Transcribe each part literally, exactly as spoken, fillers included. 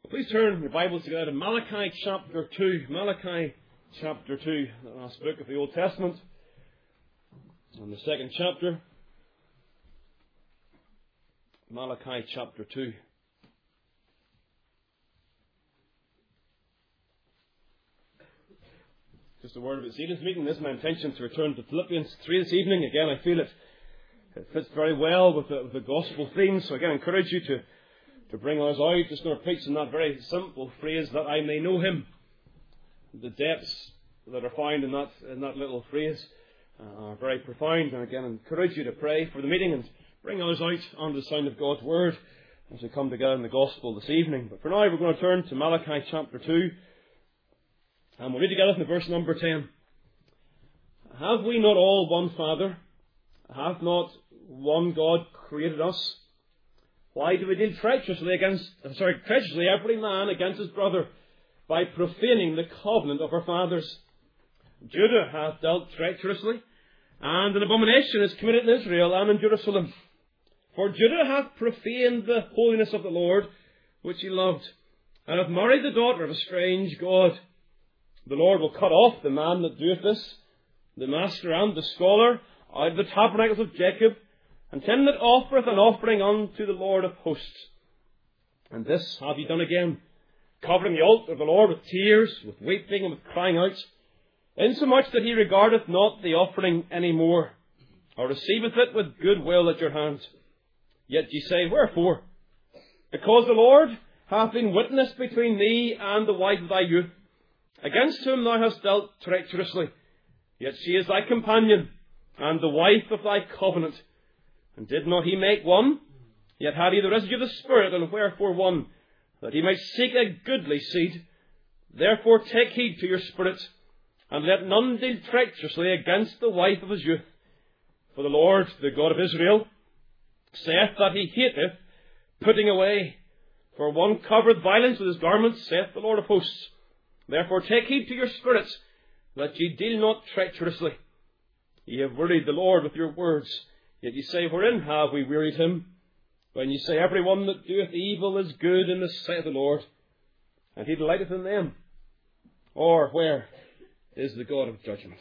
Please turn your Bibles together to Malachi chapter two. Malachi chapter two, the last book of the Old Testament, and the second chapter. Malachi chapter two. Just a word about this evening's meeting. This is my intention to return to Philippians three this evening. Again, I feel it, it fits very well with the, with the gospel theme. So again, I encourage you to, to bring ours out. Just going to preach on that very simple phrase, that I may know Him. The depths that are found in that in that little phrase uh, are very profound. And again, I encourage you to pray for the meeting and bring others out under the sound of God's Word as we come together in the gospel this evening. But for now, we're going to turn to Malachi chapter two. And we'll read together from verse number ten. Have we not all one Father? Hath not one God created us? Why do we deal treacherously against, sorry, treacherously every man against his brother, by profaning the covenant of our fathers? Judah hath dealt treacherously, and an abomination is committed in Israel and in Jerusalem. For Judah hath profaned the holiness of the Lord, which he loved, and hath married the daughter of a strange god. The Lord will cut off the man that doeth this, the master and the scholar, out of the tabernacles of Jacob, and him that offereth an offering unto the Lord of hosts. And this have ye done again, covering the altar of the Lord with tears, with weeping, and with crying out, insomuch that he regardeth not the offering any more, or receiveth it with good will at your hand. Yet ye say, wherefore? Because the Lord hath been witness between thee and the wife of thy youth, against whom thou hast dealt treacherously. Yet she is thy companion, and the wife of thy covenant. And did not he make one? Yet had he the residue of the Spirit, and wherefore one? That he might seek a goodly seed. Therefore take heed to your spirit, and let none deal treacherously against the wife of his youth. For the Lord, the God of Israel, saith that he hateth putting away. For one covereth violence with his garments, saith the Lord of hosts. Therefore take heed to your spirits, that ye deal not treacherously. Ye have wearied the Lord with your words, yet ye say, wherein have we wearied him? When ye say, every one that doeth evil is good in the sight of the Lord, and he delighteth in them. Or where is the God of judgment?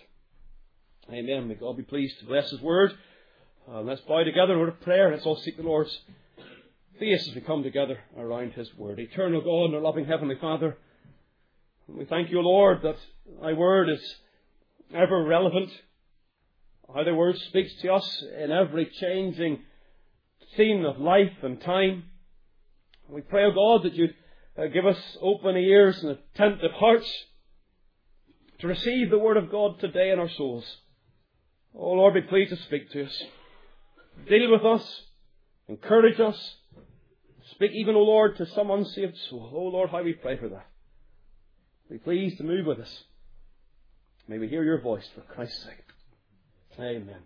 Amen. May God be pleased to bless his word. Uh, let's bow together in a word of prayer. Let's all seek the Lord's face as we come together around his word. Eternal God and our loving Heavenly Father, we thank you, Lord, that thy word is ever relevant. How thy word speaks to us in every changing scene of life and time. We pray, O God, that you'd uh, give us open ears and attentive hearts to receive the word of God today in our souls. Oh Lord, be pleased to speak to us. Deal with us. Encourage us. Speak even, O Lord, to some unsaved soul. Oh Lord, how we pray for that. Be pleased to move with us. May we hear your voice for Christ's sake. Amen.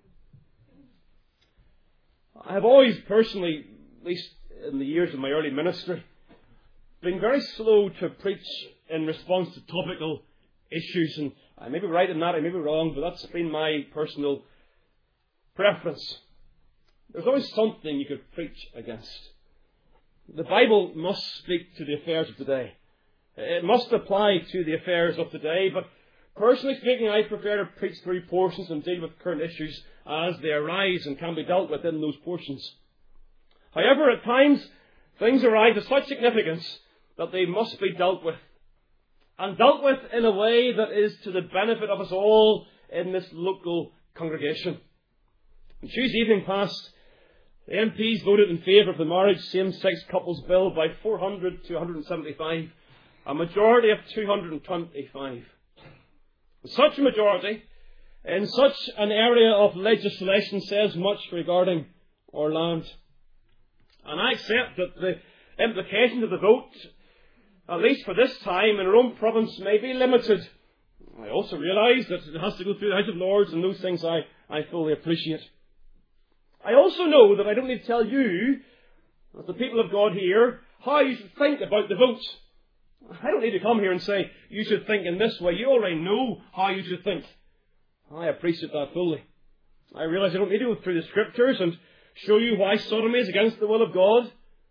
I have always personally, at least in the years of my early ministry, been very slow to preach in response to topical issues. And I may be right in that, I may be wrong, but that's been my personal preference. There's always something you could preach against. The Bible must speak to the affairs of today. It must apply to the affairs of today, but personally speaking, I prefer to preach through portions and deal with current issues as they arise and can be dealt with in those portions. However, at times, things arise of such significance that they must be dealt with. And dealt with in a way that is to the benefit of us all in this local congregation. On Tuesday evening past, the M Ps voted in favour of the Marriage Same-Sex Couples Bill by four hundred to one hundred seventy-five. A majority of two hundred twenty-five. Such a majority in such an area of legislation says much regarding our land. And I accept that the implications of the vote, at least for this time, in our own province may be limited. I also realise that it has to go through the House of Lords, and those things I, I fully appreciate. I also know that I don't need to tell you, as the people of God here, how you should think about the vote. I don't need to come here and say, you should think in this way. You already know how you should think. I appreciate that fully. I realise I don't need to go through the Scriptures and show you why sodomy is against the will of God.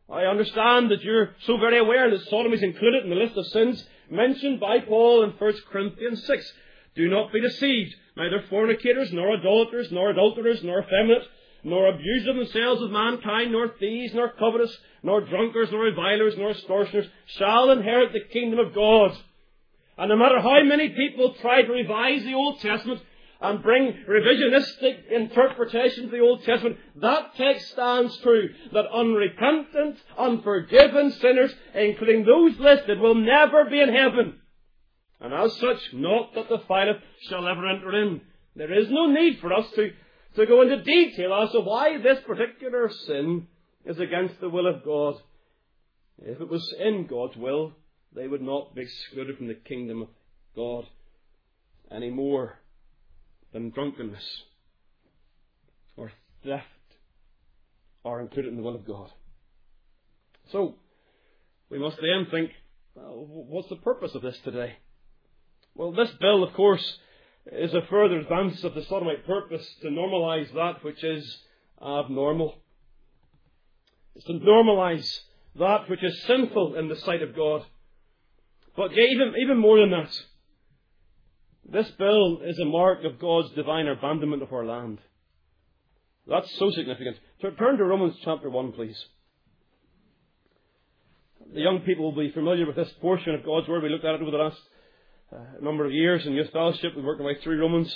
I understand that you're so very aware that sodomy is included in the list of sins mentioned by Paul in First Corinthians six. Do not be deceived. Neither fornicators, nor idolaters, nor adulterers, nor effeminate, nor abusers of themselves of mankind, nor thieves, nor covetous, nor drunkards, nor revilers, nor extortioners shall inherit the kingdom of God. And no matter how many people try to revise the Old Testament and bring revisionistic interpretation of the Old Testament, that text stands true, that unrepentant, unforgiven sinners, including those listed, will never be in heaven. And as such, not that defileth shall ever enter in. There is no need for us to, to go into detail as to why this particular sin is against the will of God. If it was in God's will, they would not be excluded from the kingdom of God any more than drunkenness or theft are included in the will of God. So, we must then think, well, what's the purpose of this today? Well, this bill, of course, is a further advance of the Sodomite purpose to normalise that which is abnormal. It's to normalise that which is sinful in the sight of God. But even, even more than that, this bill is a mark of God's divine abandonment of our land. That's so significant. Turn to Romans chapter one, please. The young people will be familiar with this portion of God's Word. We looked at it over the last uh, number of years in youth fellowship. We've worked our way through Romans.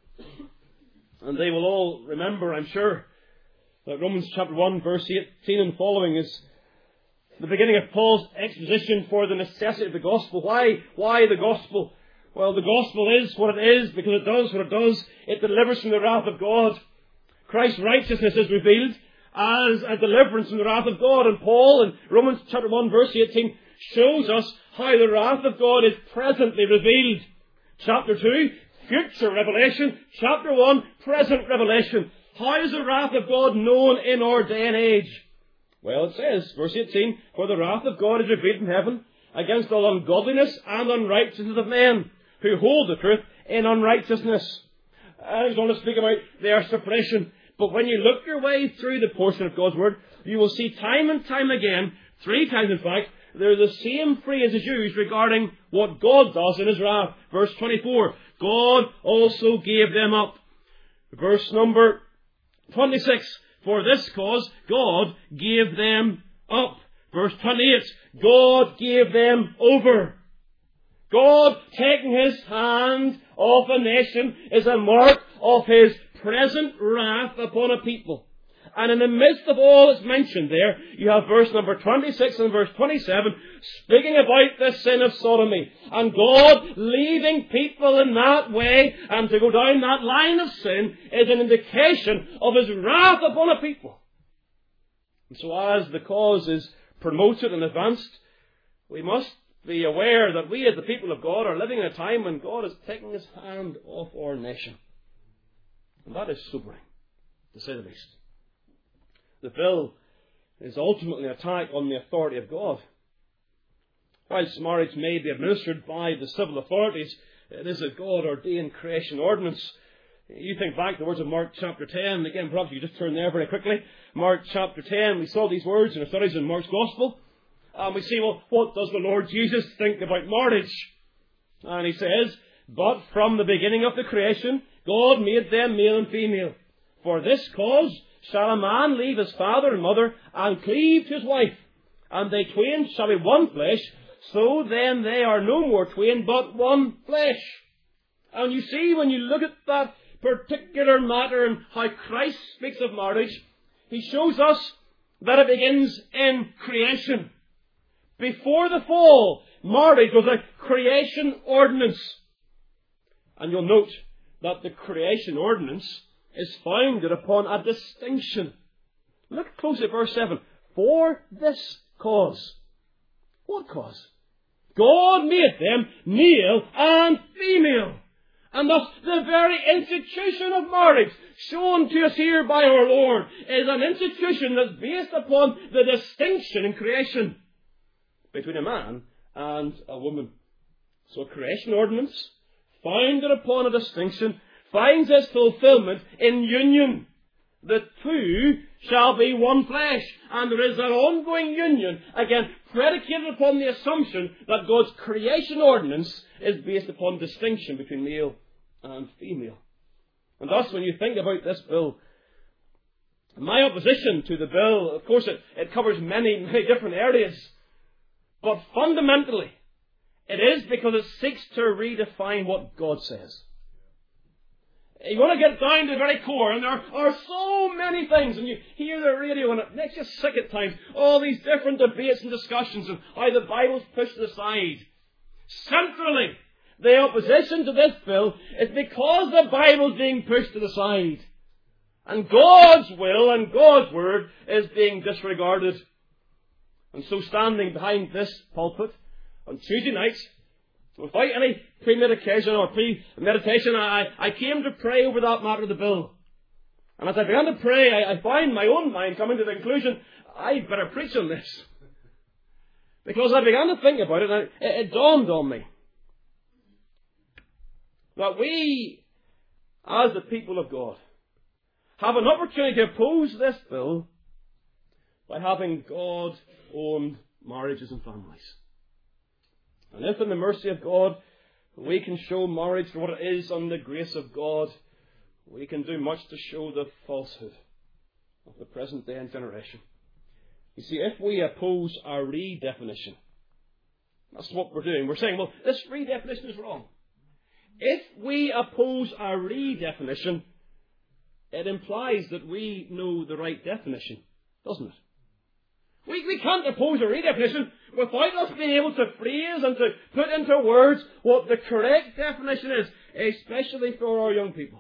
And they will all remember, I'm sure, that Romans chapter one, verse eighteen and following is the beginning of Paul's exposition for the necessity of the gospel. Why? Why the gospel? Well, the gospel is what it is because it does what it does. It delivers from the wrath of God. Christ's righteousness is revealed as a deliverance from the wrath of God. And Paul in Romans chapter one verse eighteen shows us how the wrath of God is presently revealed. Chapter two, future revelation. Chapter one, present revelation. How is the wrath of God known in our day and age? Well, it says, verse eighteen, for the wrath of God is revealed in heaven against all ungodliness and unrighteousness of men who hold the truth in unrighteousness. I was going to speak about their suppression, but when you look your way through the portion of God's Word, you will see time and time again, three times in fact, there the same phrase is used regarding what God does in His wrath. Verse twenty-four, God also gave them up. Verse number twenty-six, for this cause God gave them up. Verse twenty-eight, God gave them over. God taking His hand off a nation is a mark of His present wrath upon a people. And in the midst of all that's mentioned there, you have verse number twenty-six and verse twenty-seven speaking about the sin of sodomy. And God leaving people in that way and to go down that line of sin is an indication of His wrath upon a people. And so as the cause is promoted and advanced, we must be aware that we as the people of God are living in a time when God is taking His hand off our nation. And that is sobering, to say the least. The bill is ultimately an attack on the authority of God. Whilst marriage may be administered by the civil authorities, it is a God-ordained creation ordinance. You think back to the words of Mark chapter ten. Again, perhaps you just turn there very quickly. Mark chapter ten, we saw these words in our studies in Mark's Gospel. And we see, well, what does the Lord Jesus think about marriage? And He says, but from the beginning of the creation, God made them male and female. For this cause shall a man leave his father and mother and cleave to his wife, and they twain shall be one flesh. So then they are no more twain, but one flesh. And you see, when you look at that particular matter and how Christ speaks of marriage, He shows us that it begins in creation. Before the fall, marriage was a creation ordinance. And you'll note that the creation ordinance is founded upon a distinction. Look closely at verse seven. For this cause. What cause? God made them male and female. And thus the very institution of marriage shown to us here by our Lord is an institution that's based upon the distinction in creation between a man and a woman. So a creation ordinance founded upon a distinction finds its fulfillment in union. the two shall be one flesh. And there is an ongoing union, again, predicated upon the assumption that God's creation ordinance is based upon distinction between male and female. And thus, when you think about this bill, my opposition to the bill, of course, it, it covers many, many different areas. But fundamentally, it is because it seeks to redefine what God says. You want to get down to the very core, and there are so many things, and you hear the radio, and it makes you sick at times. All these different debates and discussions of how the Bible's pushed aside. Centrally, the opposition to this bill is because the Bible's being pushed to the side. And God's will and God's word is being disregarded. And so standing behind this pulpit on Tuesday nights, without any premeditation or premeditation, I, I came to pray over that matter of the bill. And as I began to pray, I, I found my own mind coming to the conclusion, I'd better preach on this. Because I began to think about it, and it, it dawned on me that we, as the people of God, have an opportunity to oppose this bill by having God-owned marriages and families. And if in the mercy of God we can show marriage for what it is on the grace of God, we can do much to show the falsehood of the present day and generation. You see, if we oppose our redefinition, that's what we're doing. We're saying, well, this redefinition is wrong. If we oppose our redefinition, it implies that we know the right definition, doesn't it? We, we can't oppose a redefinition without us being able to phrase and to put into words what the correct definition is, especially for our young people.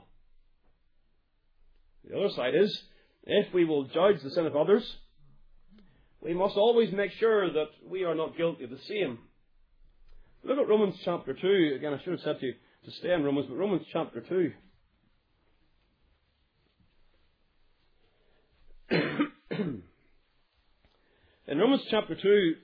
The other side is, if we will judge the sin of others, we must always make sure that we are not guilty of the same. Look at Romans chapter two. Again, I should have said to you to stay in Romans, but Romans chapter two. In Romans chapter two,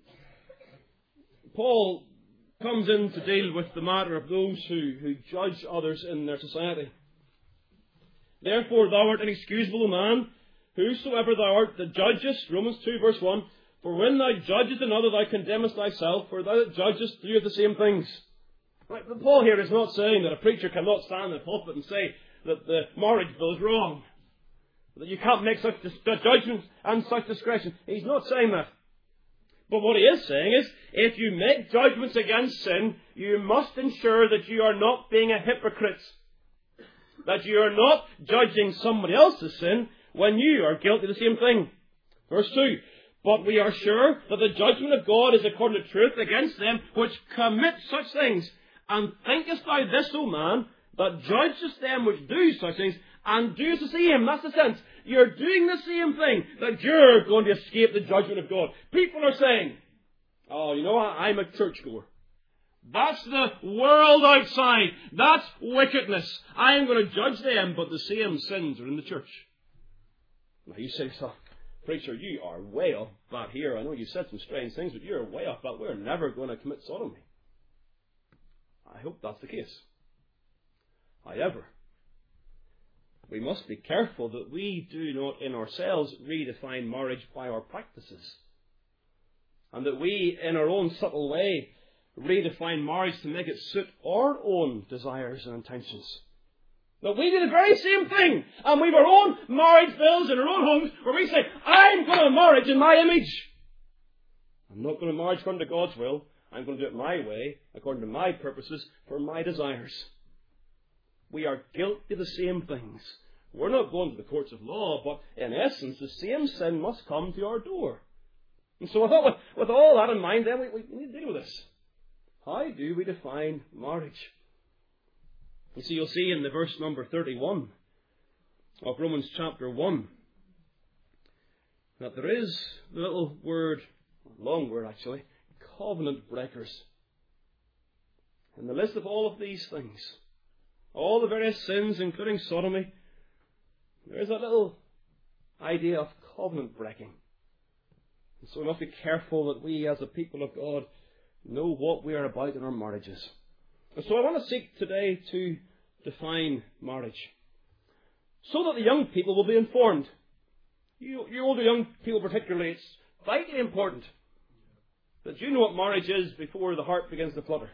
Paul comes in to deal with the matter of those who, who judge others in their society. Therefore thou art inexcusable, man, whosoever thou art that judgest, Romans two verse one, for when thou judgest another thou condemnest thyself, for thou that judgest doest the same things. Right, but Paul here is not saying that a preacher cannot stand in the pulpit and say that the marriage bill is wrong, that you can't make such judgments and such discretion. He's not saying that. But what he is saying is, if you make judgments against sin, you must ensure that you are not being a hypocrite. That you are not judging somebody else's sin when you are guilty of the same thing. Verse two, but we are sure that the judgment of God is according to truth against them which commit such things. And thinkest thou this, O man, that judgest them which do such things, and doest the same? That's the sense. You're doing the same thing, that you're going to escape the judgment of God. People are saying, oh, you know what, I'm a churchgoer. That's the world outside. That's wickedness. I am going to judge them, but the same sins are in the church. Now you say to yourself, preacher, you are way off that here. I know you said some strange things, but you're way off that. We're never going to commit sodomy. I hope that's the case. However, we must be careful that we do not in ourselves redefine marriage by our practices. And that we, in our own subtle way, redefine marriage to make it suit our own desires and intentions. That we do the very same thing, and we've our own marriage bills in our own homes where we say, I'm going to marriage in my image. I'm not going to marriage according to God's will. I'm going to do it my way, according to my purposes, for my desires. We are guilty of the same things. We're not going to the courts of law, but in essence, the same sin must come to our door. And so I thought, with, with all that in mind, then we, we need to deal with this. How do we define marriage? You see, you'll see in the verse number thirty-one of Romans chapter one that there is the little word, long word actually, covenant breakers. In the list of all of these things, all the various sins, including sodomy, there is a little idea of covenant breaking. And so we must be careful that we as a people of God know what we are about in our marriages. And so I want to seek today to define marriage. so that the young people will be informed. You, you older young people particularly, it's vitally important that you know what marriage is before the heart begins to flutter.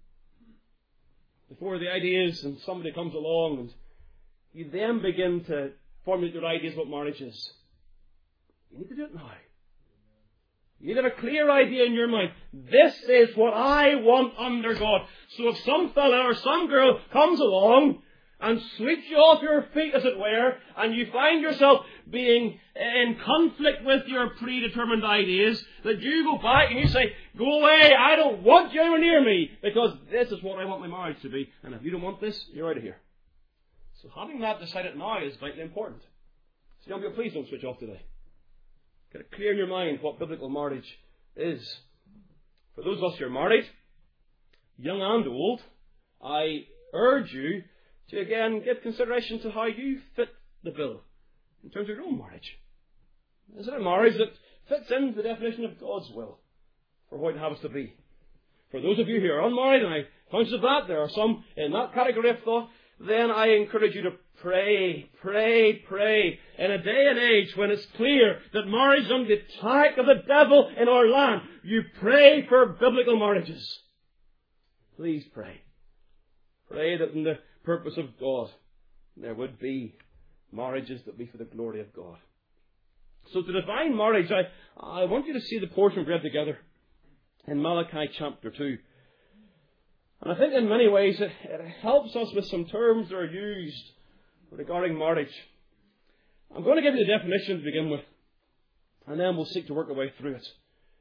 Before the ideas and somebody comes along and you then begin to formulate your ideas what marriage is. You need to do it now. You need to have a clear idea in your mind. This is what I want under God. So if some fella or some girl comes along and sweeps you off your feet, as it were, and you find yourself being in conflict with your predetermined ideas, that you go back and you say, go away, I don't want you anywhere near me, because this is what I want my marriage to be, and if you don't want this, you're out of here. So having that decided now is vitally important. So young people, please don't switch off today. Get it clear in your mind what biblical marriage is. For those of us who are married, young and old, I urge you to again give consideration to how you fit the bill in terms of your own marriage. Is it a marriage that fits into the definition of God's will for what it has to be? For those of you who are unmarried, and I'm conscious of that, there are some in that category of thought, then I encourage you to pray, pray, pray. In a day and age when it's clear that marriage is under the attack of the devil in our land, you pray for biblical marriages. Please pray. Pray that in the purpose of God there would be marriages that be for the glory of God. So to define marriage, I, I want you to see the portion read together in Malachi chapter two. And I think in many ways it, it helps us with some terms that are used regarding marriage. I'm going to give you the definition to begin with, and then we'll seek to work our way through it.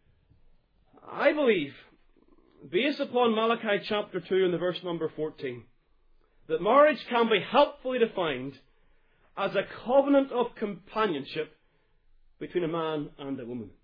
I believe, based upon Malachi chapter two and the verse number fourteen, that marriage can be helpfully defined as a covenant of companionship between a man and a woman.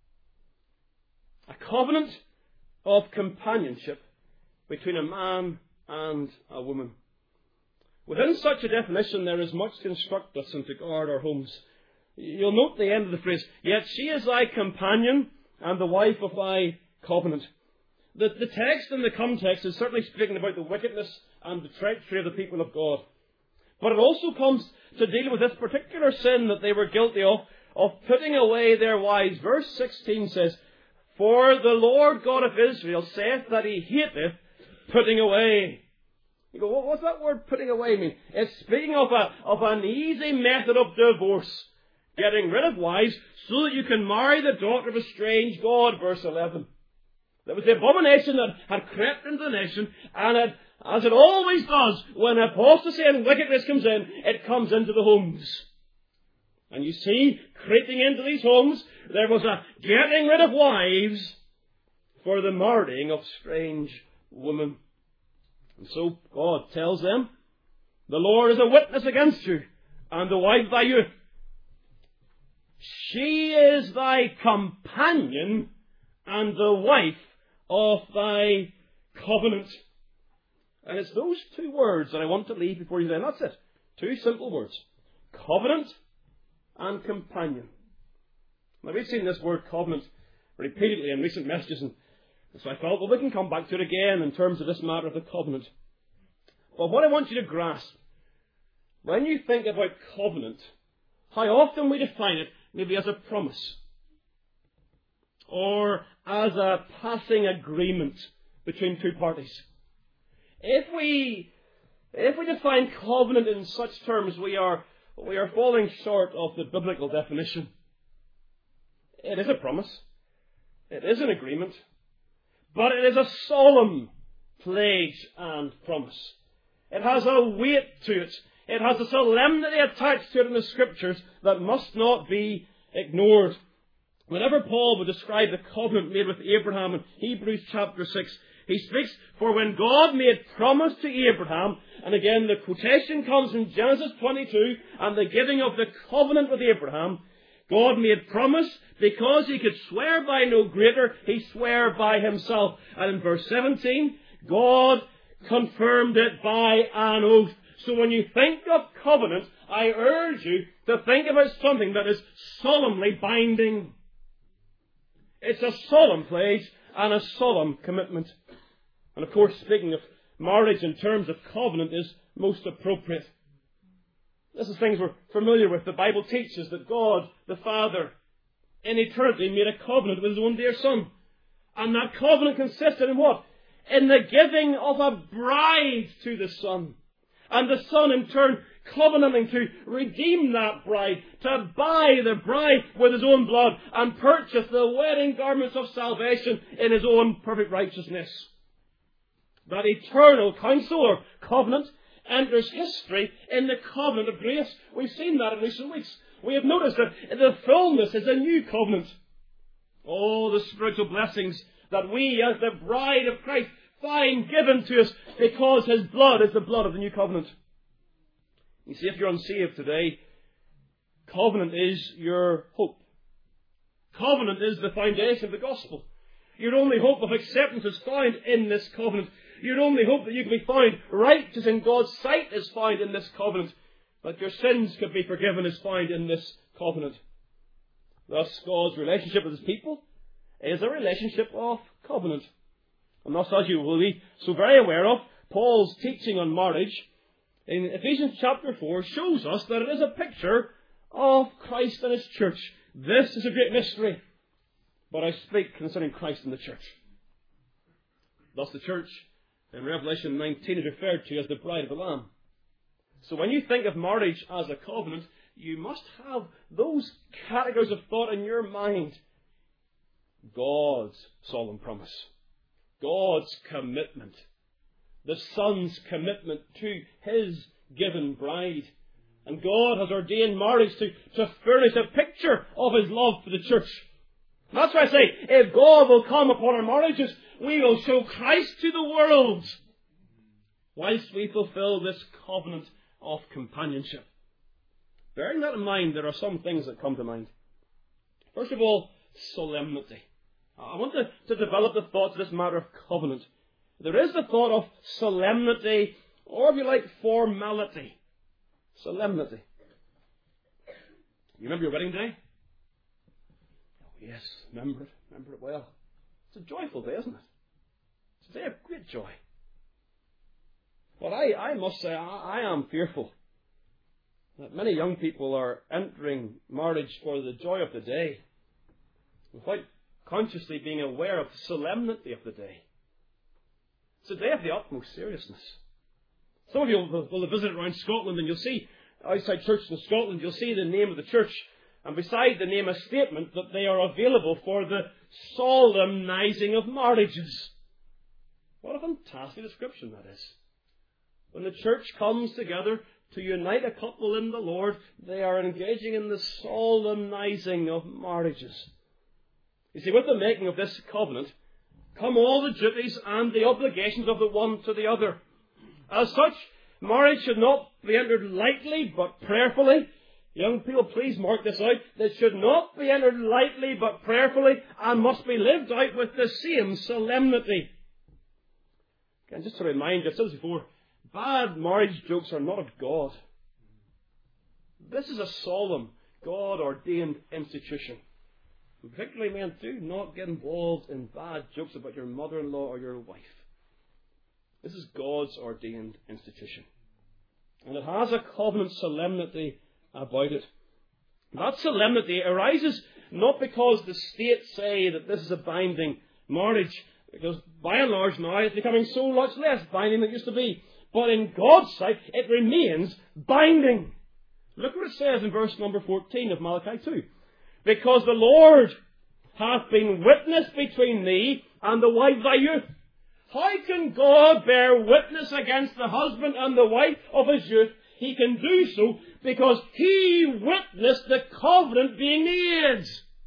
A covenant of companionship between a man and a woman. Within such a definition, there is much to instruct us and to guard our homes. You'll note the end of the phrase, yet she is thy companion and the wife of thy covenant. The, the text and the context is certainly speaking about the wickedness and the treachery of the people of God. But it also comes to deal with this particular sin that they were guilty of, of putting away their wives. Verse sixteen says, for the Lord God of Israel saith that he hateth putting away. You go, well, what's that word putting away mean? It's speaking of a of an easy method of divorce. Getting rid of wives so that you can marry the daughter of a strange god, verse eleven. There was the abomination that had crept into the nation, and it, as it always does, when apostasy and wickedness comes in, it comes into the homes. And you see, creeping into these homes, there was a getting rid of wives for the marrying of strange women. And so God tells them, the Lord is a witness against you, and the wife of thy youth. She is thy companion and the wife of thy covenant. And it's those two words that I want to leave before you then. That's it. Two simple words. Covenant and companion. Now we've seen this word covenant repeatedly in recent messages, and so I thought, well, we can come back to it again in terms of this matter of the covenant. But what I want you to grasp, when you think about covenant, how often we define it maybe as a promise or as a passing agreement between two parties. If we if we define covenant in such terms, we are we are falling short of the biblical definition. It is a promise. It is an agreement. But it is a solemn pledge and promise. It has a weight to it. It has a solemnity attached to it in the Scriptures that must not be ignored. Whenever Paul would describe the covenant made with Abraham in Hebrews chapter six, he speaks, for when God made promise to Abraham, and again the quotation comes in Genesis twenty-two, and the giving of the covenant with Abraham, God made promise because he could swear by no greater, he swore by himself. And in verse seventeen, God confirmed it by an oath. So when you think of covenant, I urge you to think about something that is solemnly binding. It's a solemn pledge and a solemn commitment. And of course, speaking of marriage in terms of covenant is most appropriate. This is things we're familiar with. The Bible teaches that God, the Father, in eternity made a covenant with His own dear Son. And that covenant consisted in what? In the giving of a bride to the Son. And the Son in turn covenanting to redeem that bride, to buy the bride with His own blood and purchase the wedding garments of salvation in His own perfect righteousness. That eternal counsel or covenant enters history in the covenant of grace. We've seen that in recent weeks. We have noticed that the fullness is a new covenant. All the spiritual blessings that we as the bride of Christ find given to us because His blood is the blood of the new covenant. You see, if you're unsaved today, covenant is your hope. Covenant is the foundation of the gospel. Your only hope of acceptance is found in this covenant. Your only hope that you can be found righteous in God's sight is found in this covenant. That your sins could be forgiven is found in this covenant. Thus, God's relationship with His people is a relationship of covenant. And thus, as you will be so very aware of, Paul's teaching on marriage in Ephesians chapter four shows us that it is a picture of Christ and His church. This is a great mystery, but I speak concerning Christ and the church. Thus, the church in Revelation nineteen is referred to as the bride of the Lamb. So when you think of marriage as a covenant, you must have those categories of thought in your mind. God's solemn promise. God's commitment. The Son's commitment to His given bride. And God has ordained marriage to, to furnish a picture of His love for the church. And that's why I say, if God will come upon our marriages, we will show Christ to the world, whilst we fulfill this covenant of companionship. Bearing that in mind, there are some things that come to mind. First of all, solemnity. I want to, to develop the thoughts of this matter of covenant. There is the thought of solemnity, or if you like, formality. Solemnity. You remember your wedding day? Oh, yes, remember it. Remember it well. It's a joyful day, isn't it? It's a day of great joy. But I, I must say, I, I am fearful that many young people are entering marriage for the joy of the day, without consciously being aware of the solemnity of the day. It's a day of the utmost seriousness. Some of you will, will have visited around Scotland, and you'll see, outside churches in Scotland, you'll see the name of the church, and beside the name a statement that they are available for the solemnizing of marriages. What a fantastic description that is. When the church comes together to unite a couple in the Lord, they are engaging in the solemnizing of marriages. You see, with the making of this covenant come all the duties and the obligations of the one to the other. As such, marriage should not be entered lightly but prayerfully. Young people, please mark this out. It should not be entered lightly but prayerfully, and must be lived out with the same solemnity. Again, just to remind you, I've said this before, bad marriage jokes are not of God. This is a solemn, God-ordained institution. Particularly men, do not get involved in bad jokes about your mother-in-law or your wife. This is God's ordained institution. And it has a covenant solemnity about it. That solemnity arises not because the states say that this is a binding marriage, because by and large now it's becoming so much less binding than it used to be. But in God's sight, it remains binding. Look what it says in verse number fourteen of Malachi two. Because the Lord hath been witness between thee and the wife thy youth. How can God bear witness against the husband and the wife of his youth? He can do so because He witnessed the covenant being made.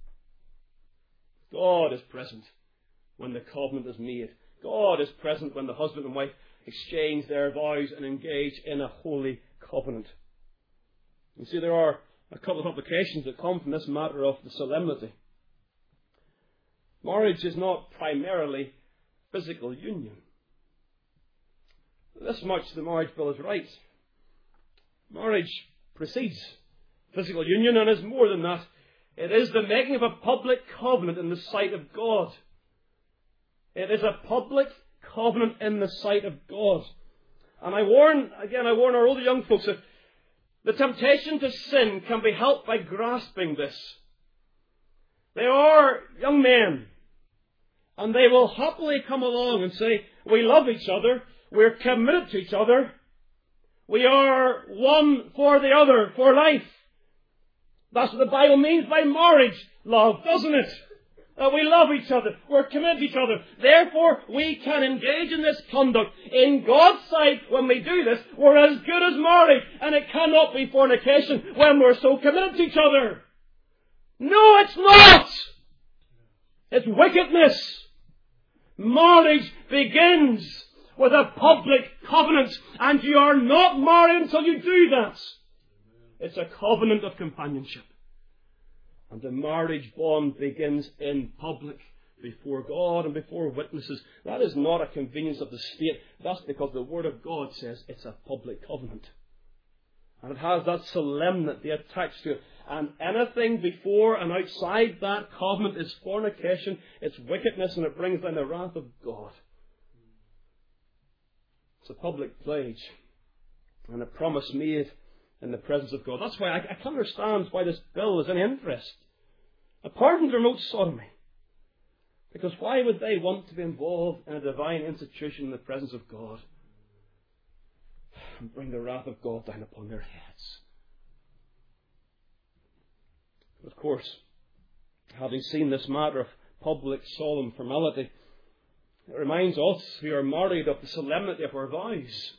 God is present when the covenant is made. God is present when the husband and wife exchange their vows and engage in a holy covenant. You see, there are a couple of applications that come from this matter of the solemnity. Marriage is not primarily physical union. This much the marriage bill is right. Marriage precedes physical union and is more than that. It is the making of a public covenant in the sight of God. It is a public covenant in the sight of God. And I warn, again, I warn our older young folks, if The temptation to sin can be helped by grasping this. They are young men, and they will happily come along and say, we love each other, we're committed to each other, we are one for the other, for life. That's what the Bible means by marriage love, doesn't it? That we love each other, we're committed to each other. Therefore, we can engage in this conduct. In God's sight, when we do this, we're as good as married, and it cannot be fornication when we're so committed to each other. No, it's not! It's wickedness. Marriage begins with a public covenant, and you are not married until you do that. It's a covenant of companionship. And the marriage bond begins in public, before God and before witnesses. That is not a convenience of the state. That's because the Word of God says it's a public covenant. And it has that solemnity attached to it. And anything before and outside that covenant is fornication, it's wickedness, and it brings down the wrath of God. It's a public pledge and a promise made in the presence of God. That's why I, I can't understand why this bill is any interest, apart from the remote sodomy. Because why would they want to be involved in a divine institution in the presence of God and bring the wrath of God down upon their heads? Of course, having seen this matter of public solemn formality, it reminds us who are married of the solemnity of our vows.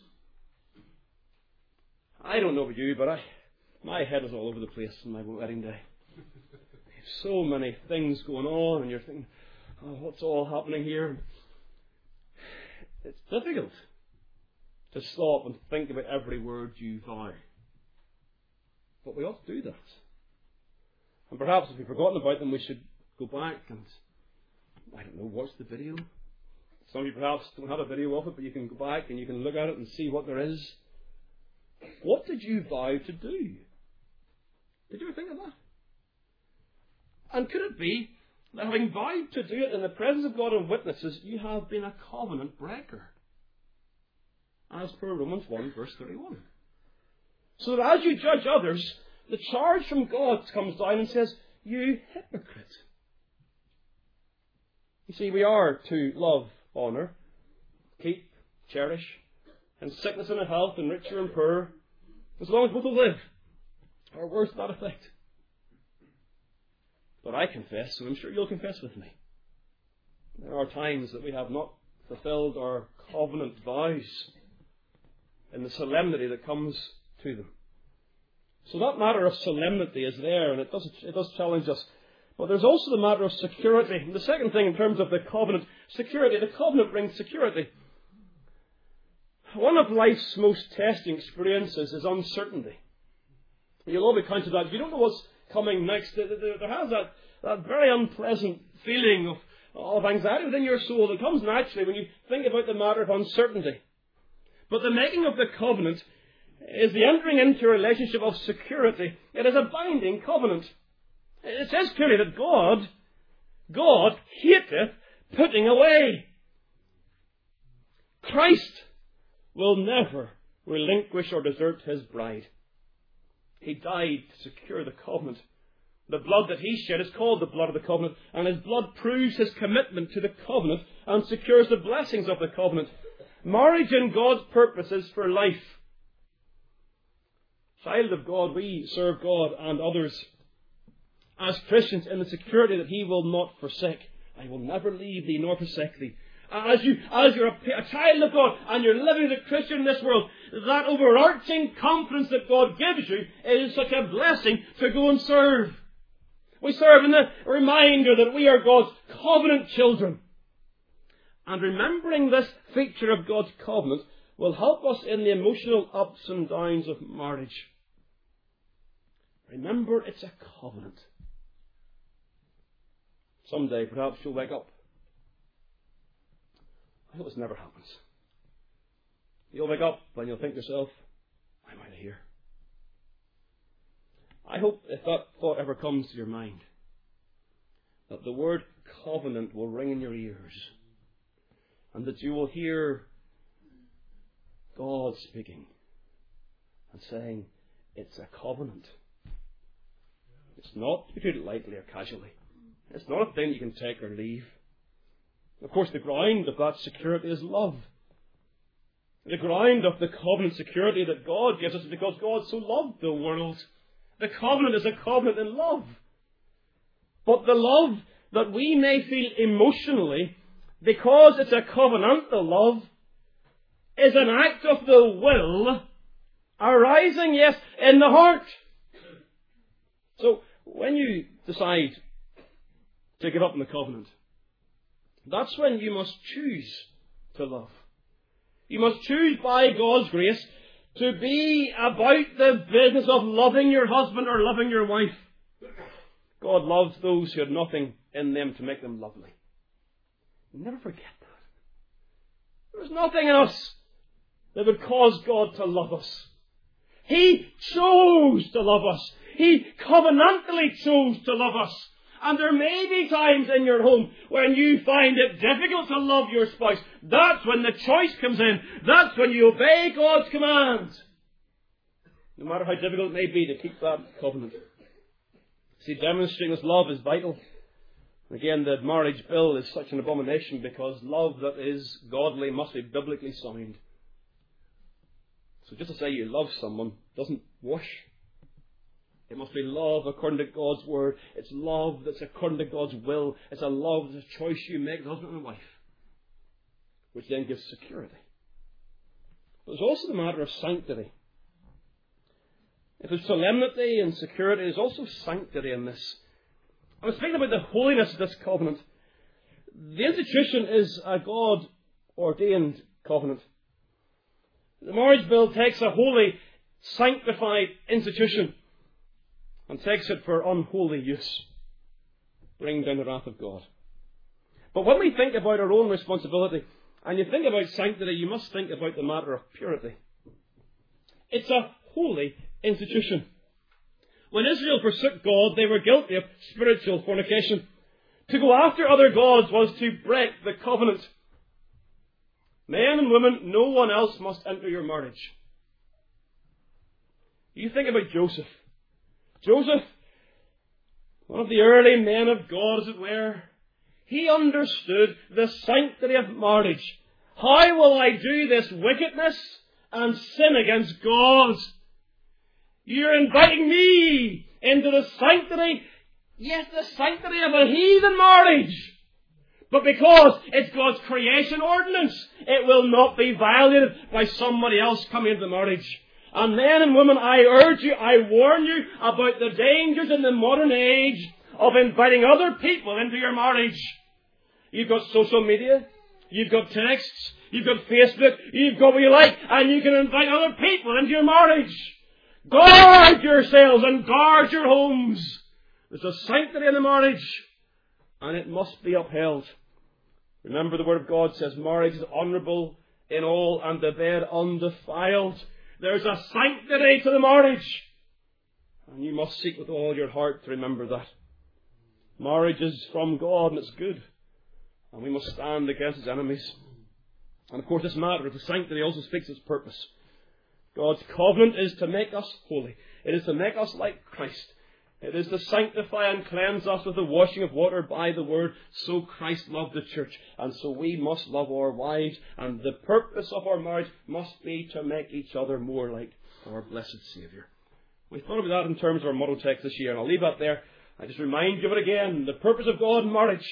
I don't know about you, but I, my head is all over the place on my wedding day. So many things going on, and you're thinking, oh, what's all happening here? It's difficult to stop and think about every word you vow. But we ought to do that. And perhaps if we've forgotten about them, we should go back and, I don't know, watch the video. Some of you perhaps don't have a video of it, but you can go back and you can look at it and see what there is. What did you vow to do? Did you ever think of that? And could it be that having vowed to do it in the presence of God and witnesses, you have been a covenant breaker? As per Romans one, verse thirty-one. So that as you judge others, the charge from God comes down and says, you hypocrite. You see, we are to love, honour, keep, cherish, in sickness and in health, in richer and poorer, as long as both will live, or worse to that effect. But I confess, and I'm sure you'll confess with me, there are times that we have not fulfilled our covenant vows in the solemnity that comes to them. So that matter of solemnity is there, and it does, it does challenge us. But there's also the matter of security. And the second thing in terms of the covenant, security. The covenant brings security. One of life's most testing experiences is uncertainty. You'll all be conscious of that. If you don't know what's coming next, there has that, that very unpleasant feeling of, of anxiety within your soul that comes naturally when you think about the matter of uncertainty. But the making of the covenant is the entering into a relationship of security. It is a binding covenant. It says clearly that God, God hateth putting away. Christ will never relinquish or desert his bride. He died to secure the covenant. The blood that he shed is called the blood of the covenant, and his blood proves his commitment to the covenant and secures the blessings of the covenant. Marriage in God's purpose is for life. Child of God, we serve God and others as Christians in the security that he will not forsake. I will never leave thee nor forsake thee. As, you, as you're a, a child of God and you're living as a Christian in this world, that overarching confidence that God gives you is such a blessing to go and serve. We serve in the reminder that we are God's covenant children. And remembering this feature of God's covenant will help us in the emotional ups and downs of marriage. Remember, it's a covenant. Someday, perhaps you'll wake up. I hope this never happens. You'll wake up and you'll think to yourself, I'm out of here. I hope if that thought ever comes to your mind, that the word covenant will ring in your ears, and that you will hear God speaking and saying, it's a covenant. It's not to be treated lightly or casually. It's not a thing you can take or leave. Of course, the ground of that security is love. The ground of the covenant security that God gives us is because God so loved the world. The covenant is a covenant in love. But the love that we may feel emotionally, because it's a covenantal love, is an act of the will arising, yes, in the heart. So, when you decide to give up on the covenant, that's when you must choose to love. You must choose by God's grace to be about the business of loving your husband or loving your wife. God loves those who have nothing in them to make them lovely. Never forget that. There's nothing in us that would cause God to love us. He chose to love us. He covenantally chose to love us. And there may be times in your home when you find it difficult to love your spouse. That's when the choice comes in. That's when you obey God's command. No matter how difficult it may be to keep that covenant. See, demonstrating this love is vital. Again, the marriage bill is such an abomination because love that is godly must be biblically sound. So just to say you love someone doesn't wash. It must be love according to God's word. It's love that's according to God's will. It's a love that's a choice you make as husband and wife, which then gives security. But there's also the matter of sanctity. If there's solemnity and security, there's also sanctity in this. I was thinking about the holiness of this covenant. The institution is a God-ordained covenant. The marriage bill takes a holy, sanctified institution and takes it for unholy use, bringing down the wrath of God. But when we think about our own responsibility, and you think about sanctity, you must think about the matter of purity. It's a holy institution. When Israel forsook God, they were guilty of spiritual fornication. To go after other gods was to break the covenant. Men and women, no one else must enter your marriage. You think about Joseph. Joseph, one of the early men of God, as it were, he understood the sanctity of marriage. How will I do this wickedness and sin against God? You're inviting me into the sanctity, yes, the sanctity of a heathen marriage. But because it's God's creation ordinance, it will not be violated by somebody else coming into the marriage. And men and women, I urge you, I warn you about the dangers in the modern age of inviting other people into your marriage. You've got social media, you've got texts, you've got Facebook, you've got what you like, and you can invite other people into your marriage. Guard yourselves and guard your homes. There's a sanctity in the marriage, and it must be upheld. Remember, the Word of God says marriage is honourable in all and the bed undefiled. There's a sanctity to the marriage, and you must seek with all your heart to remember that. Marriage is from God and it's good, and we must stand against its enemies. And of course, this matter of the sanctity also speaks its purpose. God's covenant is to make us holy. It is to make us like Christ. It is to sanctify and cleanse us with the washing of water by the Word. So Christ loved the church, and so we must love our wives. And the purpose of our marriage must be to make each other more like our blessed Saviour. We thought about that in terms of our motto text this year, and I'll leave that there. I just remind you of it again. The purpose of God in marriage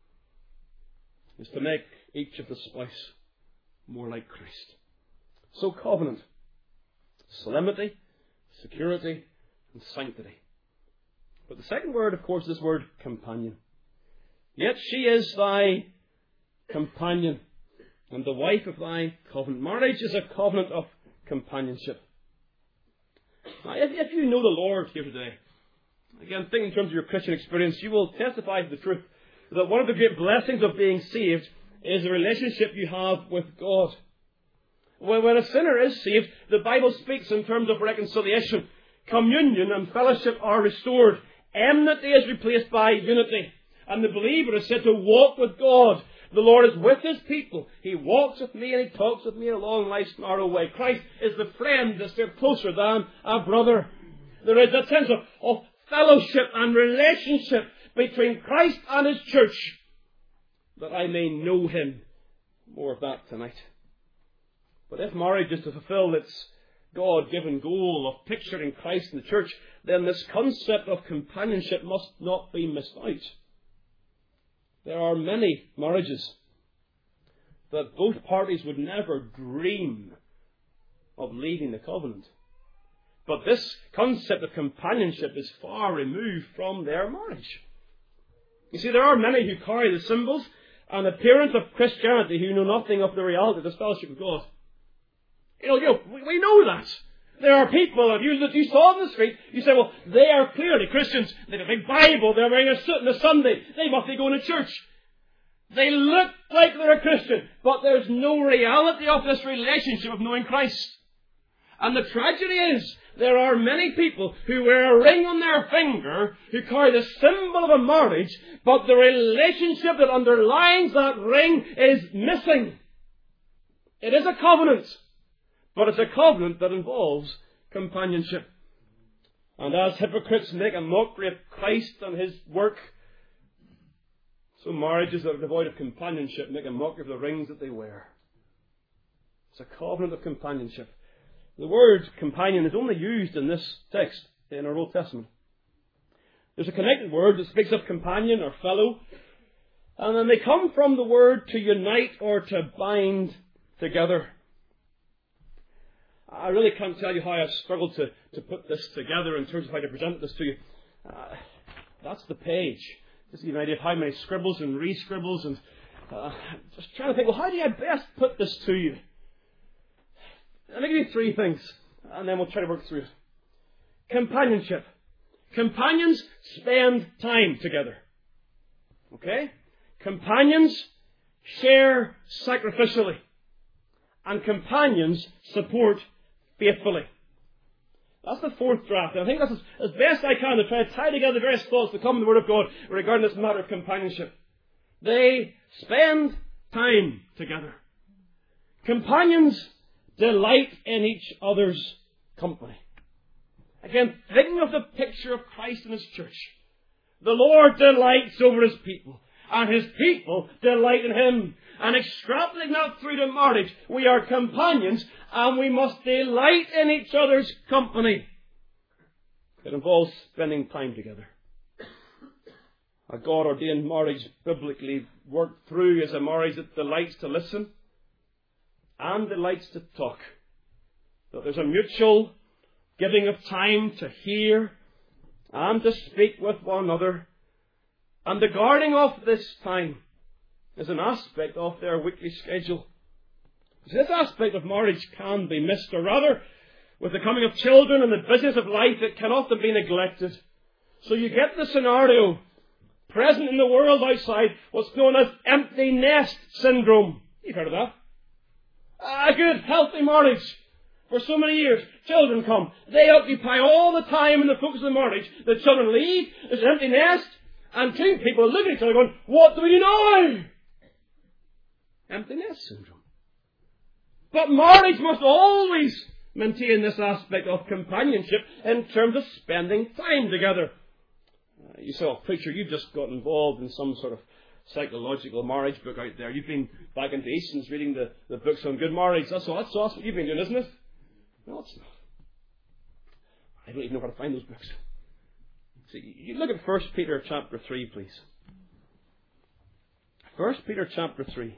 is to make each of the spouse more like Christ. So covenant, solemnity, security, and sanctity. But the second word, of course, is this word companion. Yet she is thy companion, and the wife of thy covenant. Marriage is a covenant of companionship. Now, if, if you know the Lord here today, again, think in terms of your Christian experience, you will testify to the truth that one of the great blessings of being saved is the relationship you have with God. When a sinner is saved, the Bible speaks in terms of reconciliation. Communion and fellowship are restored. Enmity is replaced by unity. And the believer is said to walk with God. The Lord is with His people. He walks with me and He talks with me along life's narrow way. Christ is the friend that's there closer than a brother. There is a sense of, of fellowship and relationship between Christ and His church, that I may know Him. More of that tonight. But if marriage is to fulfill its God-given goal of picturing Christ in the church, then this concept of companionship must not be missed out. There are many marriages that both parties would never dream of leaving the covenant. But this concept of companionship is far removed from their marriage. You see, there are many who carry the symbols and appearance of Christianity who know nothing of the reality of this fellowship with God. You know, you know we, we know that. There are people that you, that you saw on the street, you say, well, they are clearly Christians. They have a big Bible, they're wearing a suit on a Sunday, they must be going to church. They look like they're a Christian, but there's no reality of this relationship of knowing Christ. And the tragedy is, there are many people who wear a ring on their finger, who carry the symbol of a marriage, but the relationship that underlines that ring is missing. It is a covenant, but it's a covenant that involves companionship. And as hypocrites make a mockery of Christ and His work, so marriages that are devoid of companionship make a mockery of the rings that they wear. It's a covenant of companionship. The word companion is only used in this text in our Old Testament. There's a connected word that speaks of companion or fellow, and then they come from the word to unite or to bind together. I really can't tell you how I've struggled to, to put this together in terms of how to present this to you. Uh, that's the page. Just to give you an idea of how many scribbles and re-scribbles, and uh, just trying to think, well, how do I best put this to you? Let me give you three things, and then we'll try to work through it. Companionship. Companions spend time together. Okay? Companions share sacrificially. And companions support faithfully. That's the fourth draft. And I think that's as, as best I can to try to tie together the various thoughts that come in the Word of God regarding this matter of companionship. They spend time together. Companions delight in each other's company. Again, thinking of the picture of Christ and His church. The Lord delights over His people, and His people delight in Him. And extrapolating that through to marriage, we are companions, and we must delight in each other's company. It involves spending time together. A God-ordained marriage, biblically worked through, is a marriage that delights to listen and delights to talk. That there's a mutual giving of time to hear and to speak with one another. And the guarding of this time is an aspect of their weekly schedule. This aspect of marriage can be missed, or rather, with the coming of children and the business of life, it can often be neglected. So you get the scenario present in the world outside, what's known as empty nest syndrome. You've heard of that. A good, healthy marriage. For so many years, children come. They occupy all the time in the focus of the marriage. The children leave. There's an empty nest. And two people look at each other going, what do we do now? Empty nest syndrome. But marriage must always maintain this aspect of companionship in terms of spending time together. Uh, you saw, preacher, you've just got involved in some sort of psychological marriage book out there. You've been back into Easton's reading the, the books on good marriage. That's all. That's, that's what you've been doing, isn't it? No, it's not. I don't even know where to find those books. So you look at First Peter chapter three, please. First Peter chapter three.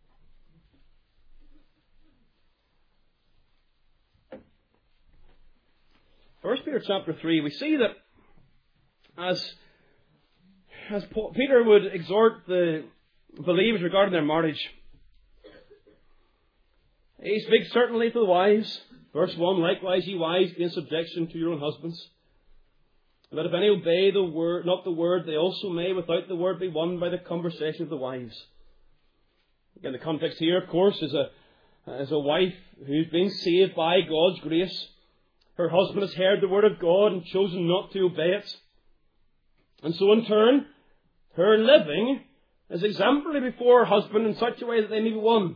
First Peter chapter three, we see that as as Paul, Peter would exhort the believers regarding their marriage, he speaks certainly to the wives. Verse one, likewise ye wives, be in subjection to your own husbands. And that if any obey the word, not the word, they also may without the word be won by the conversation of the wives. Again, the context here, of course, is a, is a wife who's been saved by God's grace. Her husband has heard the word of God and chosen not to obey it. And so in turn, her living is exemplary before her husband in such a way that they may be one.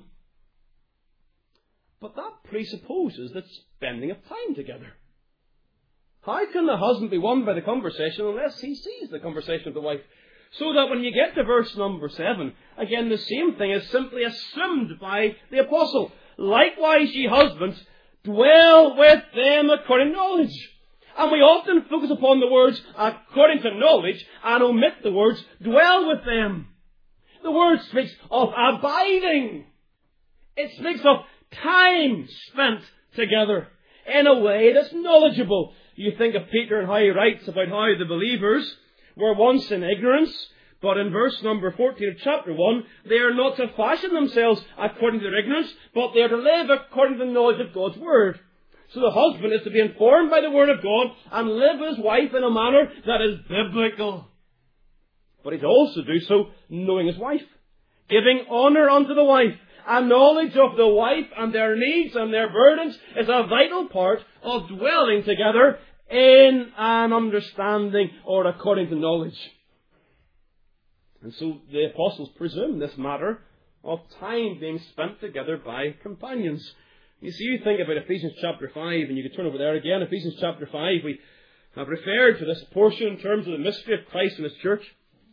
But that presupposes that spending of time together. How can the husband be won by the conversation unless he sees the conversation of the wife? So that when you get to verse number seven, again the same thing is simply assumed by the apostle. Likewise, ye husbands, dwell with them according to knowledge. And we often focus upon the words according to knowledge and omit the words dwell with them. The word speaks of abiding. It speaks of time spent together in a way that's knowledgeable. You think of Peter and how he writes about how the believers were once in ignorance, but in verse number fourteen of chapter one, they are not to fashion themselves according to their ignorance, but they are to live according to the knowledge of God's Word. So the husband is to be informed by the Word of God and live with his wife in a manner that is biblical. But he's also to do so knowing his wife, giving honour unto the wife. A knowledge of the wife and their needs and their burdens is a vital part of dwelling together in an understanding or according to knowledge. And so the apostles presume this matter of time being spent together by companions. You see, you think about Ephesians chapter five, and you can turn over there again. Ephesians chapter five, we have referred to this portion in terms of the mystery of Christ and His church.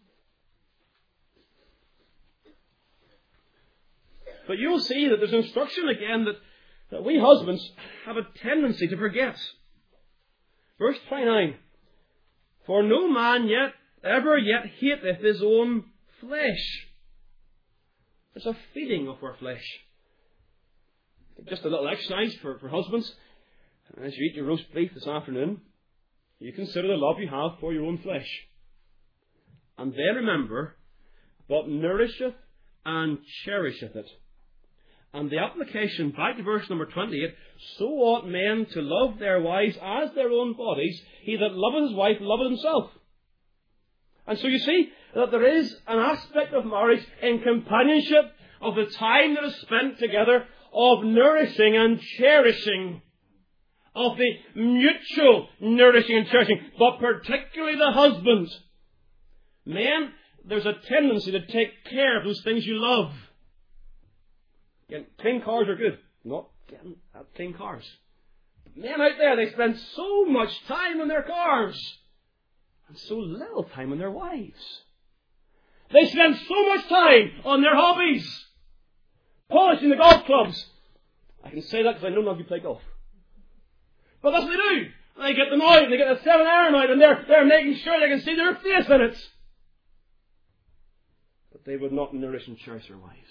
But you'll see that there's instruction again that, that we husbands have a tendency to forget. Verse twenty-nine, for no man yet ever yet hateth his own flesh. There's a feeding of our flesh. Just a little exercise for, for husbands. As you eat your roast beef this afternoon, you consider the love you have for your own flesh. And then remember, but nourisheth and cherisheth it. And the application back to verse number twenty-eight, so ought men to love their wives as their own bodies. He that loveth his wife loveth himself. And so you see that there is an aspect of marriage in companionship, of the time that is spent together, of nourishing and cherishing, of the mutual nourishing and cherishing, but particularly the husband. Men, there's a tendency to take care of those things you love. Again, clean cars are good. Not getting clean cars. Men out there, they spend so much time on their cars and so little time on their wives. They spend so much time on their hobbies. Polishing the golf clubs. I can say that because I know none of you play golf. But that's what they do. They get them out and they get the seven iron out and they're, they're making sure they can see their face in it. But they would not nourish and cherish their wives.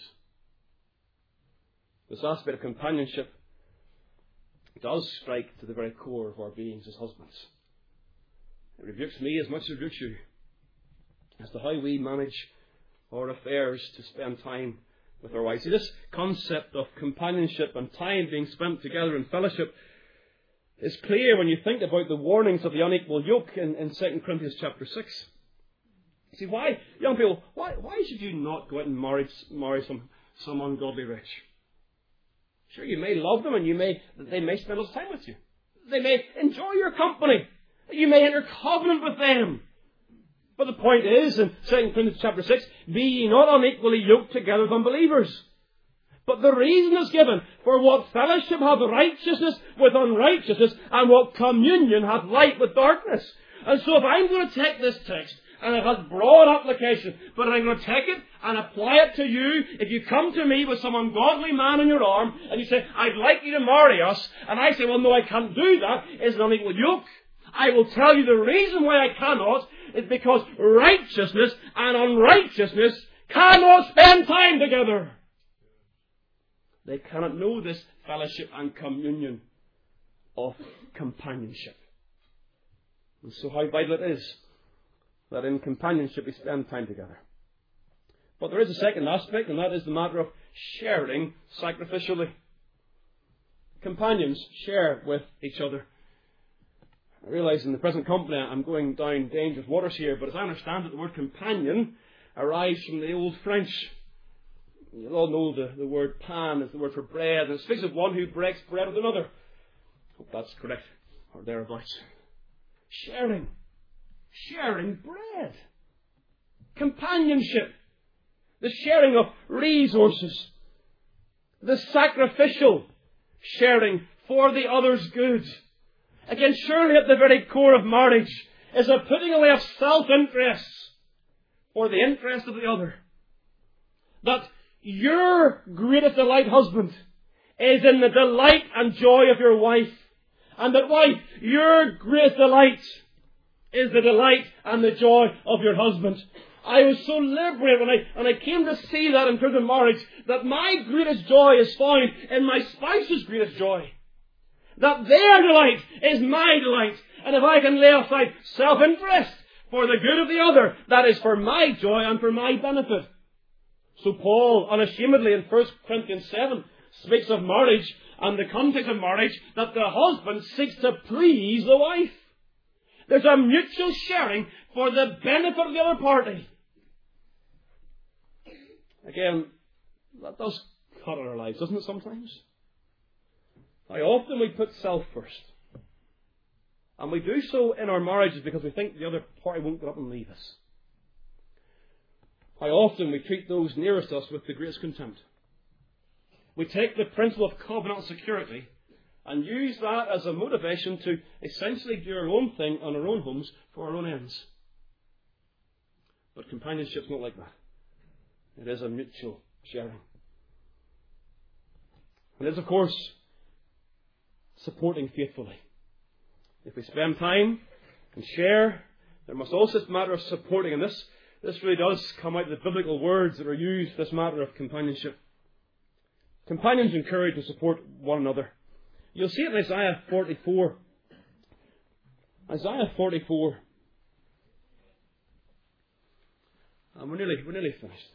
This aspect of companionship does strike to the very core of our beings as husbands. It rebukes me as much as it rebukes you as to how we manage our affairs to spend time with our wives. See, this concept of companionship and time being spent together in fellowship is clear when you think about the warnings of the unequal yoke in, in Second Corinthians chapter six. See, why, young people, why, why should you not go out and marry, marry some, some ungodly rich? Sure, you may love them and you may, they may spend a little time with you. They may enjoy your company. You may enter covenant with them. But the point is, in Second Corinthians chapter six, be ye not unequally yoked together with unbelievers. But the reason is given, for what fellowship hath righteousness with unrighteousness, and what communion hath light with darkness. And so if I'm going to take this text, and it has broad application, but I'm going to take it and apply it to you. If you come to me with some ungodly man in your arm, and you say, I'd like you to marry us, and I say, well, no, I can't do that, it's an unequal yoke. I will tell you the reason why I cannot is because righteousness and unrighteousness cannot spend time together. They cannot know this fellowship and communion of companionship. And so how vital it is that in companionship we spend time together. But there is a second aspect, and that is the matter of sharing sacrificially. Companions share with each other. I realise in the present company I'm going down dangerous waters here, but as I understand it, the word companion arrives from the old French. You all know the, the word pan is the word for bread, and it speaks of one who breaks bread with another. I hope that's correct, or thereabouts. Sharing. Sharing bread. Companionship. the sharing of resources, the sacrificial sharing for the other's good. Again, surely at the very core of marriage is a putting away of self-interest for the interest of the other. That your greatest delight, husband, is in the delight and joy of your wife. And that wife, your greatest delight is the delight and the joy of your husband. I was so liberated when I, when I came to see that in terms of marriage, that my greatest joy is found in my spouse's greatest joy. That their delight is my delight. And if I can lay aside self-interest for the good of the other, that is for my joy and for my benefit. So Paul, unashamedly in First Corinthians seven, speaks of marriage and the context of marriage, that the husband seeks to please the wife. There's a mutual sharing for the benefit of the other party. Again, that does cut in our lives, doesn't it, sometimes? How often we put self first. And we do so in our marriages because we think the other party won't get up and leave us. How often we treat those nearest us with the greatest contempt. We take the principle of covenantal security and use that as a motivation to essentially do our own thing on our own homes for our own ends. But companionship's not like that. It is a mutual sharing. It is, of course, supporting faithfully. If we spend time and share, there must also be a matter of supporting. And this, this really does come out of the biblical words that are used, this matter of companionship. Companions encourage and support one another. You'll see it in Isaiah forty-four. Isaiah forty-four. And we're nearly, we're nearly finished.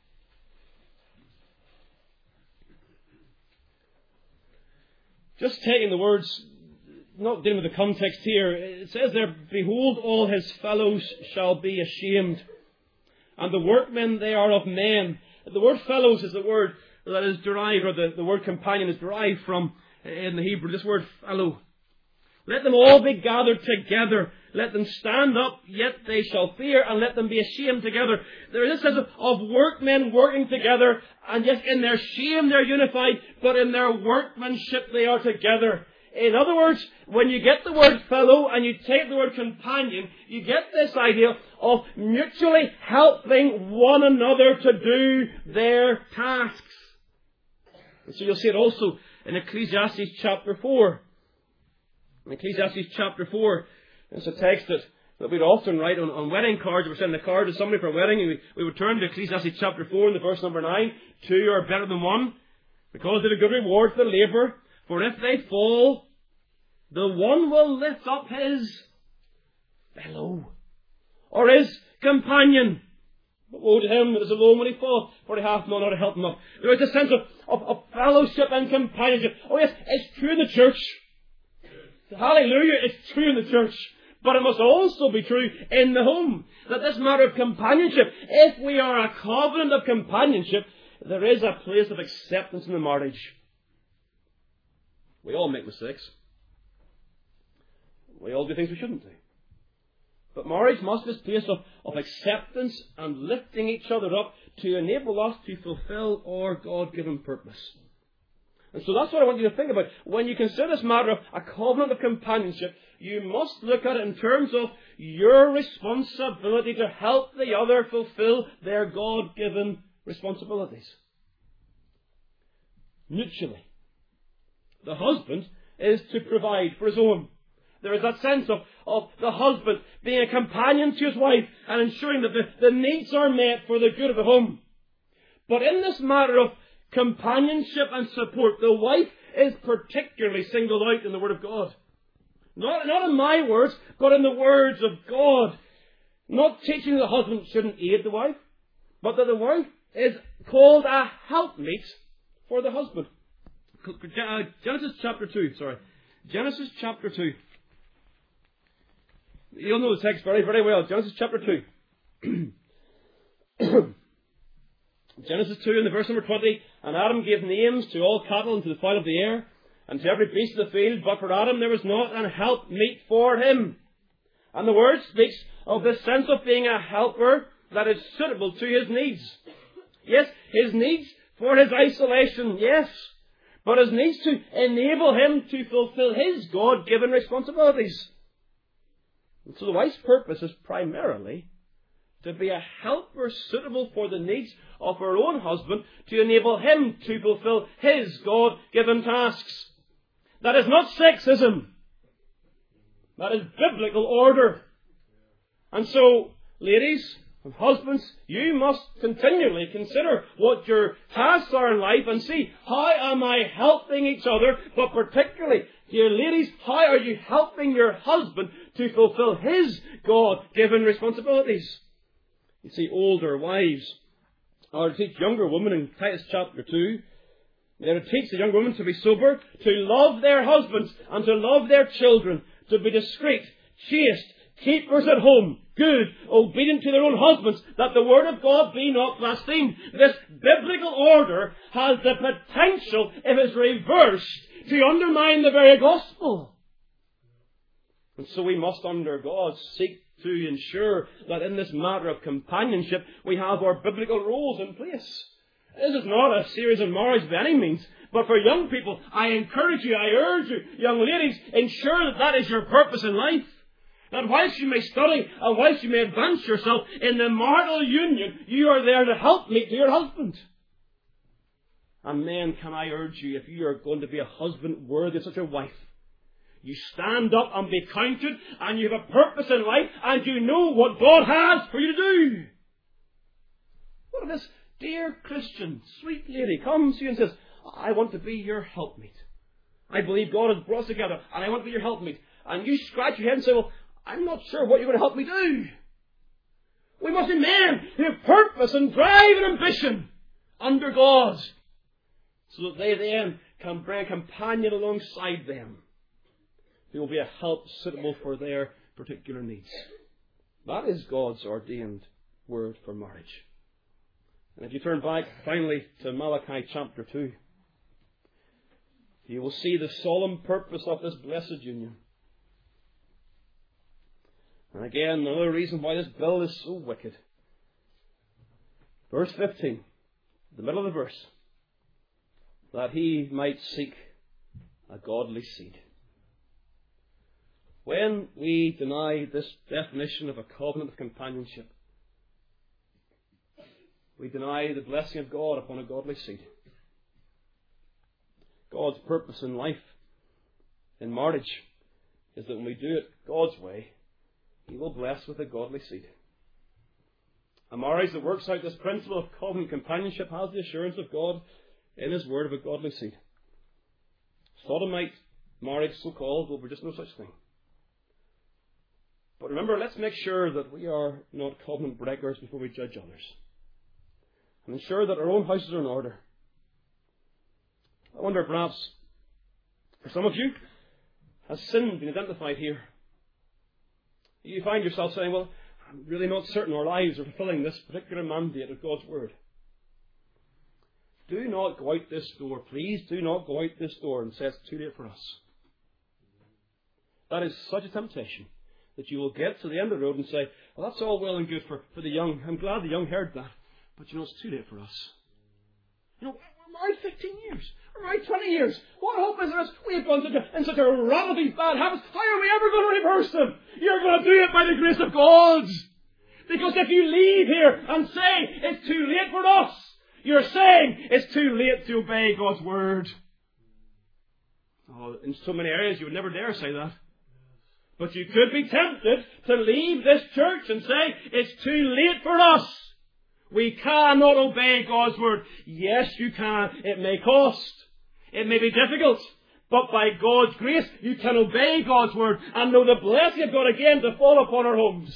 Just taking the words, not dealing with the context here, it says there, "Behold, all his fellows shall be ashamed, and the workmen they are of men." The word fellows is the word that is derived, or the, the word companion is derived from, in the Hebrew, this word fellow. "Let them all be gathered together. Let them stand up, yet they shall fear, and let them be ashamed together." There is a sense of, of workmen working together, and yet in their shame they're unified, but in their workmanship they are together. In other words, when you get the word fellow and you take the word companion, you get this idea of mutually helping one another to do their tasks. And so you'll see it also in Ecclesiastes chapter four. In Ecclesiastes chapter four, it's a text that, that we'd often write on, on wedding cards. If we're sending a card to somebody for a wedding, we, we would turn to Ecclesiastes chapter four in the verse number nine. "Two are better than one, because they have a good reward for the labour. For if they fall, the one will lift up his fellow," or his companion. "But woe to him that is alone when he falls, for he hath none to help him up." There is a sense of, of, of fellowship and companionship. Oh yes, it's true in the church. Hallelujah, it's true in the church. But it must also be true in the home. That this matter of companionship, if we are a covenant of companionship, there is a place of acceptance in the marriage. We all make mistakes. We all do things we shouldn't do. But marriage must be a place of, of acceptance and lifting each other up to enable us to fulfill our God-given purpose. And so that's what I want you to think about. When you consider this matter of a covenant of companionship, you must look at it in terms of your responsibility to help the other fulfill their God-given responsibilities. Mutually. The husband is to provide for his own. There is that sense of, of the husband being a companion to his wife and ensuring that the, the needs are met for the good of the home. But in this matter of companionship and support, the wife is particularly singled out in the Word of God. Not, not in my words, but in the words of God. Not teaching the husband shouldn't aid the wife, but that the wife is called a helpmeet for the husband. Genesis chapter two, sorry. Genesis chapter two. You'll know the text very, very well. Genesis chapter two. Genesis two in the verse number twenty. "And Adam gave names to all cattle and to the fowl of the air, and to every beast of the field, but for Adam there was not an helpmeet for him." And the word speaks of this sense of being a helper that is suitable to his needs. Yes, his needs for his isolation, yes. But his needs to enable him to fulfill his God-given responsibilities. And so the wife's purpose is primarily to be a helper suitable for the needs of her own husband, to enable him to fulfill his God-given tasks. That is not sexism. That is biblical order. And so, ladies and husbands, you must continually consider what your tasks are in life and see, how am I helping each other? But particularly, dear ladies, how are you helping your husband to fulfill his God-given responsibilities? You see, older wives are to teach younger women in Titus chapter two. They are to teach the young women to be sober, to love their husbands, and to love their children, to be discreet, chaste, keepers at home, good, obedient to their own husbands, that the word of God be not blasphemed. This biblical order has the potential, if it's reversed, to undermine the very gospel. And so we must, under God, seek to ensure that in this matter of companionship we have our biblical roles in place. This is not a series of marriage by any means, but for young people, I encourage you, I urge you, young ladies, ensure that that is your purpose in life. That whilst you may study and whilst you may advance yourself in the marital union, you are there to help meet to your husband. And men, can I urge you, if you are going to be a husband worthy of such a wife, you stand up and be counted, and you have a purpose in life, and you know what God has for you to do. What if this dear Christian, sweet lady comes to you and says, I want to be your helpmeet. I believe God has brought us together, and I want to be your helpmeet. And you scratch your head and say, well, I'm not sure what you're going to help me do. We must be men who have purpose and drive and ambition under God, so that they then can bring a companion alongside them who will be a help suitable for their particular needs. That is God's ordained word for marriage. And if you turn back finally to Malachi chapter two, you will see the solemn purpose of this blessed union. And again, another reason why this bill is so wicked. Verse fifteen, the middle of the verse, that he might seek a godly seed. When we deny this definition of a covenant of companionship, we deny the blessing of God upon a godly seed. God's purpose in life, in marriage, is that when we do it God's way, He will bless with a godly seed. A marriage that works out this principle of covenant companionship has the assurance of God in His word of a godly seed. Sodomite marriage, so-called, will be just no such thing. But remember, let's make sure that we are not covenant breakers before we judge others. And ensure that our own houses are in order. I wonder, perhaps, for some of you, has sin been identified here? You find yourself saying, well, I'm really not certain our lives are fulfilling this particular mandate of God's Word. Do not go out this door. Please do not go out this door and say it's too late for us. That is such a temptation that you will get to the end of the road and say, well, that's all well and good for, for the young. I'm glad the young heard that. But you know, it's too late for us. You know, we're married fifteen years. We're married twenty years. What hope is there? We've gone such a, in such a rut of these bad habits. How are we ever going to reverse them? You're going to do it by the grace of God. Because if you leave here and say it's too late for us, you're saying it's too late to obey God's Word. Oh, in so many areas you would never dare say that. But you could be tempted to leave this church and say, it's too late for us. We cannot obey God's Word. Yes, you can. It may cost. It may be difficult. But by God's grace, you can obey God's Word and know the blessing of God again to fall upon our homes.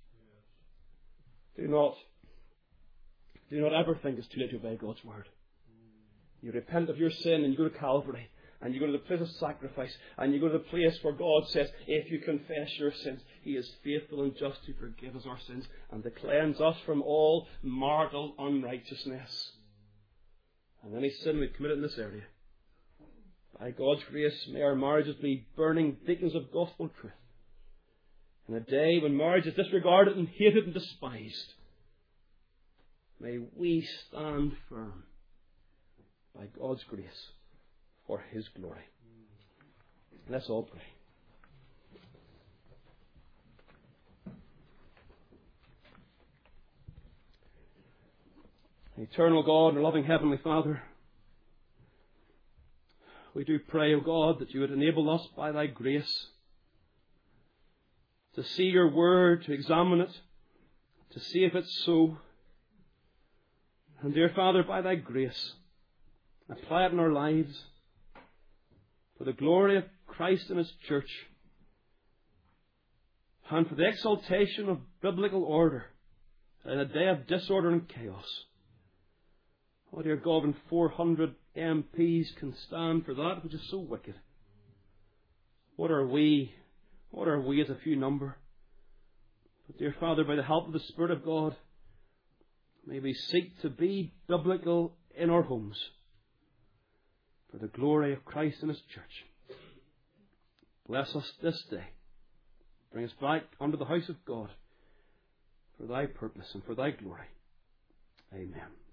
Do not, do not ever think it's too late to obey God's Word. You repent of your sin and you go to Calvary. And you go to the place of sacrifice, and you go to the place where God says, if you confess your sins, He is faithful and just to forgive us our sins and to cleanse us from all mortal unrighteousness. And any sin we've committed in this area, by God's grace, may our marriages be burning beacons of gospel truth. In a day when marriage is disregarded and hated and despised, may we stand firm by God's grace for His glory. Let's all pray. Eternal God and loving Heavenly Father, we do pray, O God, that you would enable us by thy grace to see your word, to examine it, to see if it's so. And dear Father, by thy grace, apply it in our lives for the glory of Christ and His church, and for the exaltation of biblical order in a day of disorder and chaos. Oh dear God, when four hundred M Ps can stand for that which is so wicked, what are we? What are we as a few number? But dear Father, by the help of the Spirit of God, may we seek to be biblical in our homes for the glory of Christ and His church. Bless us this day. Bring us back unto the house of God for thy purpose and for thy glory. Amen.